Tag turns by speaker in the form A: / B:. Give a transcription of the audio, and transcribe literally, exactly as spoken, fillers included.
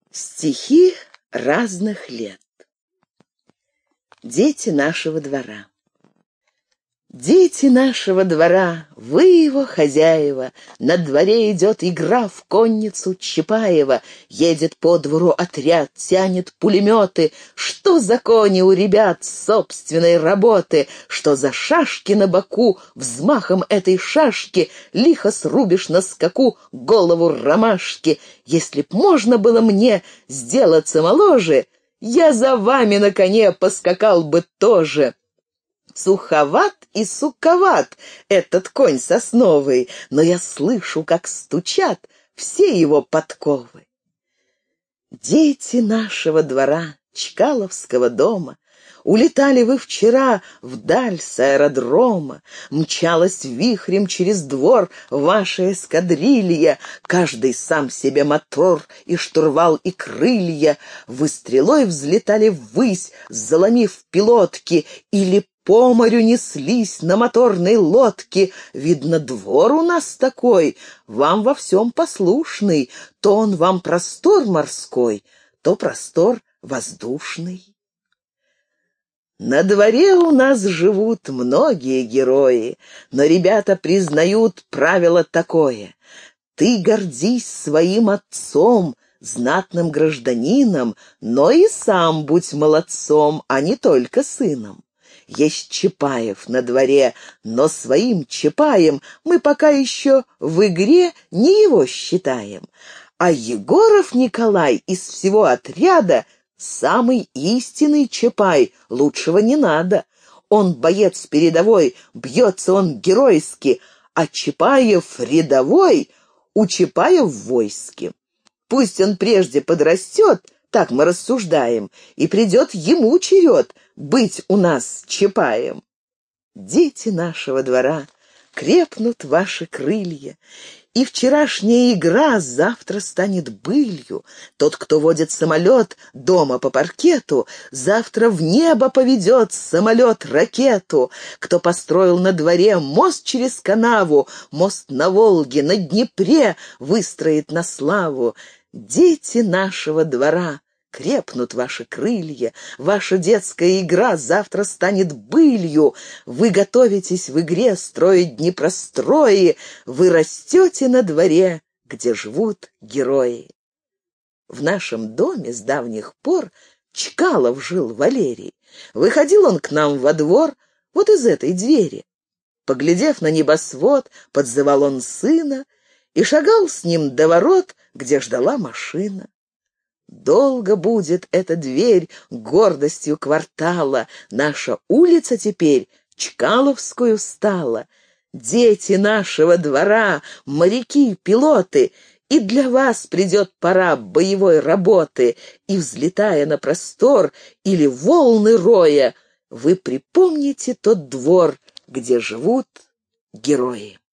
A: Стихи разных лет. Дети нашего двора. Дети нашего двора, вы его хозяева. На дворе идет игра в конницу Чапаева. Едет по двору отряд, тянет пулеметы. Что за кони у ребят собственной работы? Что за шашки на боку? Взмахом этой шашки лихо срубишь на скаку голову ромашки. Если б можно было мне сделаться моложе, я за вами на коне поскакал бы тоже. Суховат и суковат этот конь сосновый, но я слышу, как стучат все его подковы. Дети нашего двора, Чкаловского дома, улетали вы вчера вдаль с аэродрома, мчалась вихрем через двор ваша эскадрилья, каждый сам себе мотор и штурвал и крылья, вы стрелой взлетали ввысь, заломив пилотки, или по морю неслись на моторной лодке. Видно, двор у нас такой, вам во всем послушный, то он вам простор морской, то простор воздушный. На дворе у нас живут многие герои, но ребята признают правило такое: ты гордись своим отцом, знатным гражданином, но и сам будь молодцом, а не только сыном. Есть Чапаев на дворе, но своим Чапаем мы пока еще в игре не его считаем. А Егоров Николай из всего отряда самый истинный Чапай, лучшего не надо. Он боец передовой, бьется он геройски, а Чапаев рядовой, у Чапая в войске. Пусть он прежде подрастет, так мы рассуждаем, и придет ему черед быть у нас Чапаем. Дети нашего двора, крепнут ваши крылья, и вчерашняя игра завтра станет былью. Тот, кто водит самолет дома по паркету, завтра в небо поведет самолет-ракету. Кто построил на дворе мост через канаву, мост на Волге, на Днепре выстроит на славу. Дети нашего двора, крепнут ваши крылья, ваша детская игра завтра станет былью. Вы готовитесь в игре строить Днепрострои, вы растете на дворе, где живут герои. В нашем доме с давних пор Чкалов жил Валерий. Выходил он к нам во двор вот из этой двери. Поглядев на небосвод, подзывал он сына и шагал с ним до ворот, где ждала машина. Долго будет эта дверь гордостью квартала, наша улица теперь Чкаловскую стала. Дети нашего двора, моряки, пилоты, и для вас придет пора боевой работы, и, взлетая на простор или волны роя, вы припомните тот двор, где живут герои.